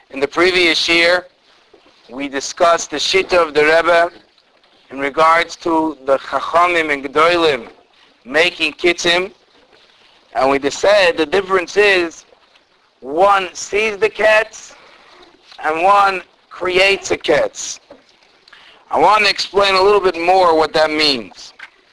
In the previous year, we discussed the Shitta of the Rebbe in regards to the Chachamim and Gedolim making Kitzim, and we decided the difference is one sees the Ketz and one creates a Ketz. I want to explain a little bit more what that means.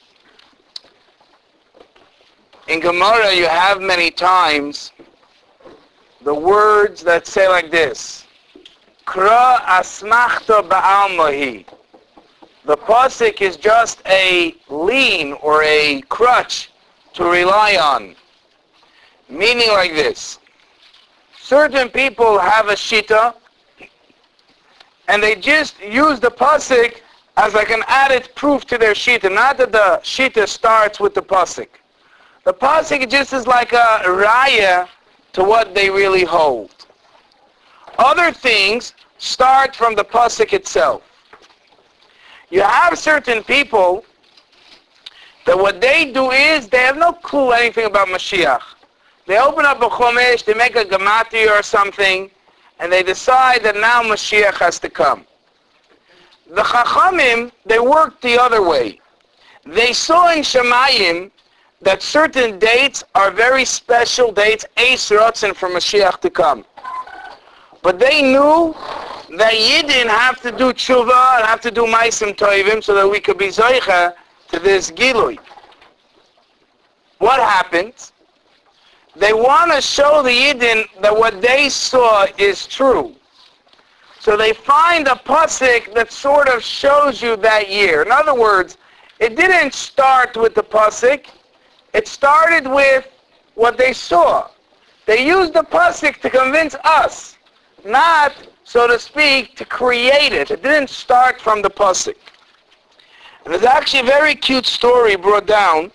In Gemara, you have many times the words that say like this: Kra asmachta ba'almahi. The pasuk is just a lean or a crutch to rely on. Meaning like this: certain people have a shita, and they just use the pasuk as like an added proof to their shita. Not that the shita starts with the pasuk. The pasuk just is like a raya to what they really hold. Other things start from the pasuk itself. You have certain people that what they do is they have no clue anything about Mashiach. They open up a Chumash, they make a Gematria or something, and they decide that now Mashiach has to come. The Chachamim, they worked the other way. They saw in Shemayim that certain dates are very special dates, Eis Ratzon, for Mashiach to come. But they knew that Yidden have to do tshuva and have to do Maisim Toivim so that we could be Zoicha to this Gilui. What happens? They want to show the Yidden that what they saw is true. So they find a pasuk that sort of shows you that year. In other words, it didn't start with the pasuk. It started with what they saw. They used the pasuk to convince us, not, so to speak, to create it. It didn't start from the pasuk. And there's actually a very cute story brought down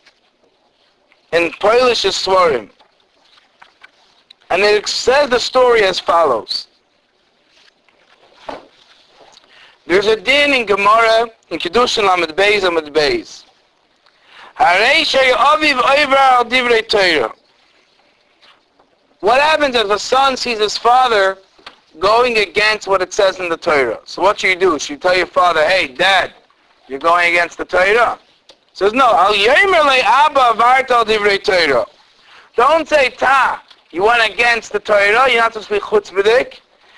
in Polish Svarim. And it says the story as follows. There's a din in Gemara, in Kedushin Lamed Beis Amud Beis. What happens if a son sees his father going against what it says in the Torah? So what should you do? Should you tell your father, hey, Dad, you're going against the Torah? He says, no. Don't say, Ta, you went against the Torah. You're not supposed to be chutzpahdik.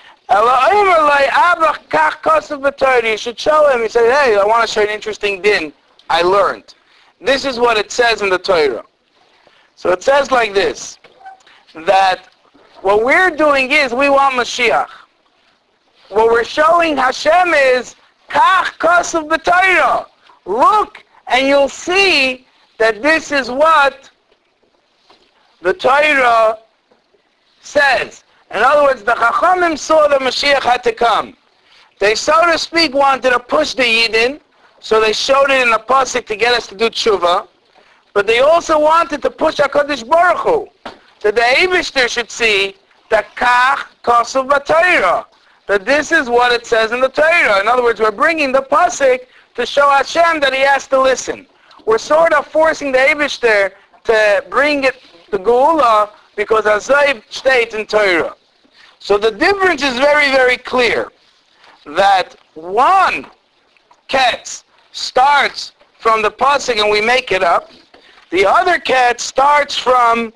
You should show him. He said, hey, I want to show you an interesting din I learned. This is what it says in the Torah. So it says like this, that what we're doing is we want Mashiach. What we're showing Hashem is Kach Kosav B'Torah. Look, and you'll see that this is what the Torah says. In other words, the Chachamim saw that Mashiach had to come. They, so to speak, wanted to push the Yidden, so they showed it in the pasuk to get us to do tshuva. But they also wanted to push HaKadosh Baruch Hu, that the Eibishter should see that Kach Kosav B'Torah, that this is what it says in the Torah. In other words, we're bringing the pasuk to show Hashem that he has to listen. We're sort of forcing the Eibishter to bring it to Geula because Azayv states in Torah. So the difference is very, very clear. That one Ketz starts from the pasuk and we make it up. The other Ketz starts from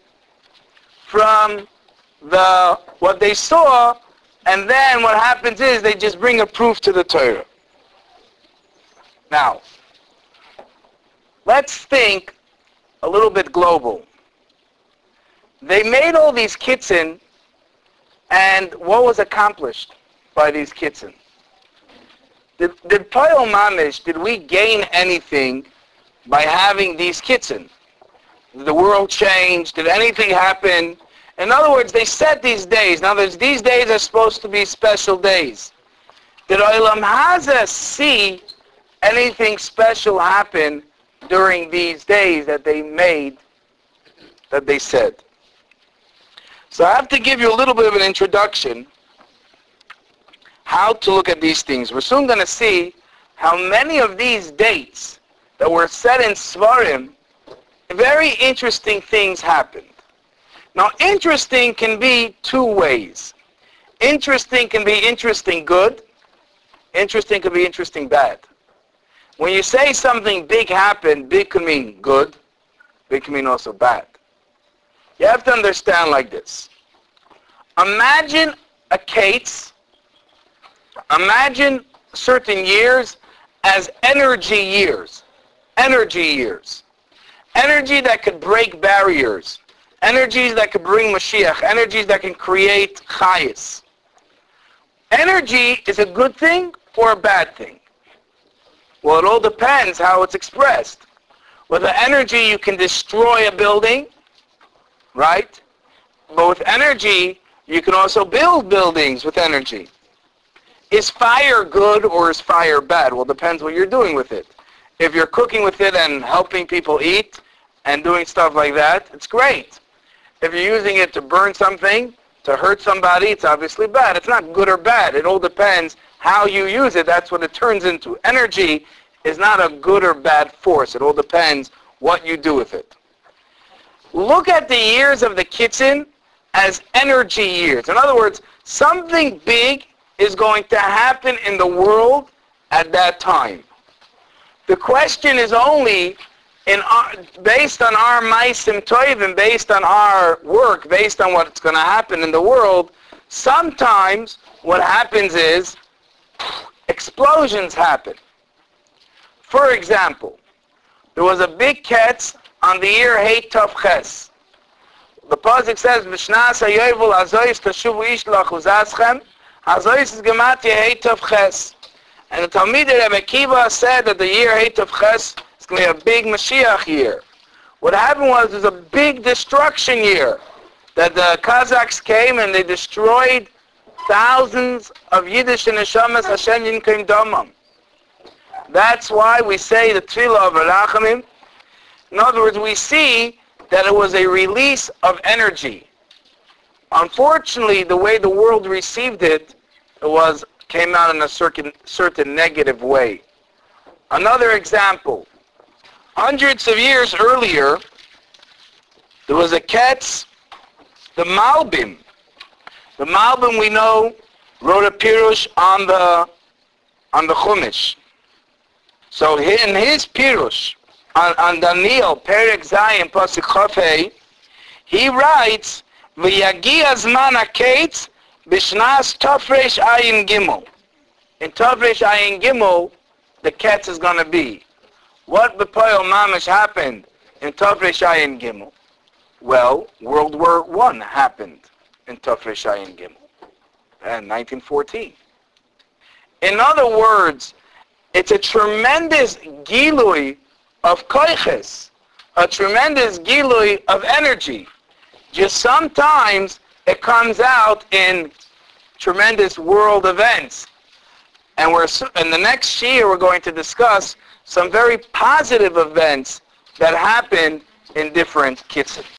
the what they saw, and then what happens is they just bring a proof to the Torah. Now, let's think a little bit global. They made all these kitzin, and what was accomplished by these kitzin? Did Toil Mamish, did we gain anything by having these kitzin? Did the world change? Did anything happen? In other words, they set these days. Now, these days are supposed to be special days. Did Olam Hazeh see anything special happen during these days that they made, that they said? So I have to give you a little bit of an introduction how to look at these things. We're soon going to see how many of these dates that were set in Svarim, very interesting things happened. Now, interesting can be two ways. Interesting can be interesting good. Interesting can be interesting bad. When you say something big happened, big can mean good. Big can mean also bad. You have to understand like this. Imagine a case. Imagine certain years as energy years. Energy years. Energy that could break barriers. Energies that could bring Mashiach. Energies that can create chayis. Energy is a good thing or a bad thing? Well, it all depends how it's expressed. With the energy, you can destroy a building, right? But with energy, you can also build buildings with energy. Is fire good or is fire bad? Well, it depends what you're doing with it. If you're cooking with it and helping people eat and doing stuff like that, it's great. If you're using it to burn something, to hurt somebody, it's obviously bad. It's not good or bad. It all depends how you use it. That's what it turns into. Energy is not a good or bad force. It all depends what you do with it. Look at the years of the kitchen as energy years. In other words, something big is going to happen in the world at that time. The question is only, based on our maisim toivim, based on our work, based on what's going to happen in the world, sometimes what happens is explosions happen. For example, there was a big ketz on the year Hey Tov Ches. The pasuk says, "V'shnas hayovel azoyis tashuvu ish lachuzazchem." Azoyis is gemat Hey Tov Ches. And the Talmidei Rebbe Akiva said that the year Hey Tov Ches is going to be a big Mashiach year. What happened was there's a big destruction year. That the Kazakhs came and they destroyed thousands of Yiddish and Neshamas Hashem Yinkim Damam. That's why we say the Tefillah of Rachamim. In other words, we see that it was a release of energy. Unfortunately, the way the world received it, came out in a certain negative way. Another example. Hundreds of years earlier, there was a ketz, the Malbim. The Malbim, we know, wrote a pirush on the Chumash. So in his pirush on Daniel, Perek Zayin, Pasuk Chafei, he writes, "V'yagi azman haketz b'shnas Tafresh Ayin Gimel." In Tafresh Ayin Gimel, the ketz is going to be. What b'poyel mamish happened in Tafresh Ayin Gimel? Well, World War I happened in Tafresh Ayin Gimel in 1914. In other words, it's a tremendous gilui of koiches, a tremendous gilui of energy. Just sometimes it comes out in tremendous world events. And in the next year we're going to discuss some very positive events that happened in different kitzim.